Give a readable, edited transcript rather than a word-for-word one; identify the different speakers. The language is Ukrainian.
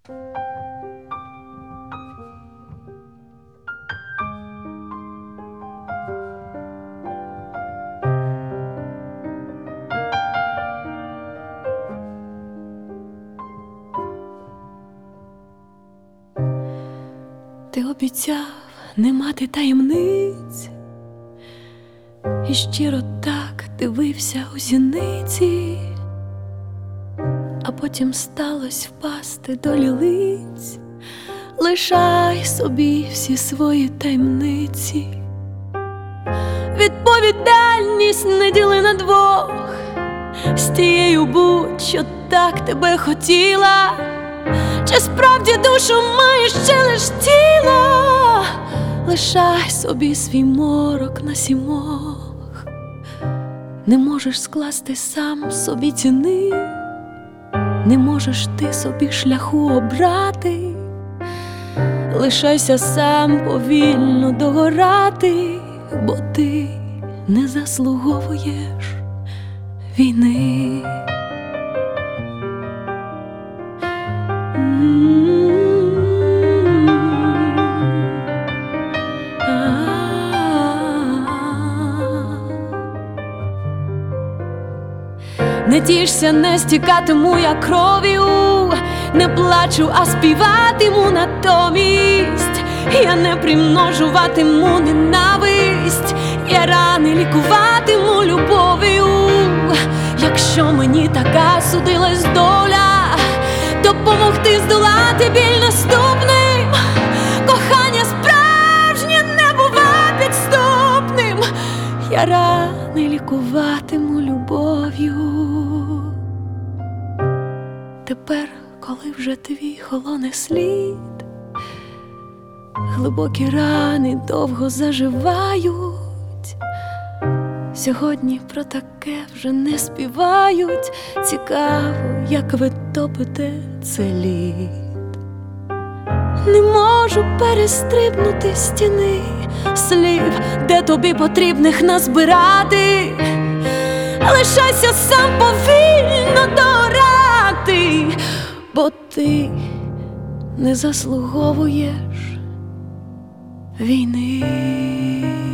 Speaker 1: Ти обіцяв не мати таємниць, і щиро так дивився у зіниці, а потім сталось впасти долі лиць. Лишай собі всі свої таємниці, відповідальність не діли на двох, з тією будь, що так тебе хотіла. Чи справді душу маєш, чи лиш тіло? Лишай собі свій морок на сімох. Не можеш скласти сам собі ціни, не можеш ти собі шляху обрати. Лишайся сам повільно догорати, бо ти не заслуговуєш війни. Не тішся, не стікатиму я кров'ю, не плачу, а співатиму натомість. Я не примножуватиму ненависть, я рани лікуватиму любов'ю. Якщо мені така судилась доля, допомогти здолати біль наступним. Кохання справжнє не бува підступним, я рани лікуватиму любов'ю. Тепер, коли вже твій холоне слід, глибокі рани довго заживають. Сьогодні про таке вже не співають. Цікаво, як ви топите це лід. Не можу перестрибнути стіни слів, де тобі потрібних назбирати. Лишайся сам повільно дорати, бо ти не заслуговуєш війни.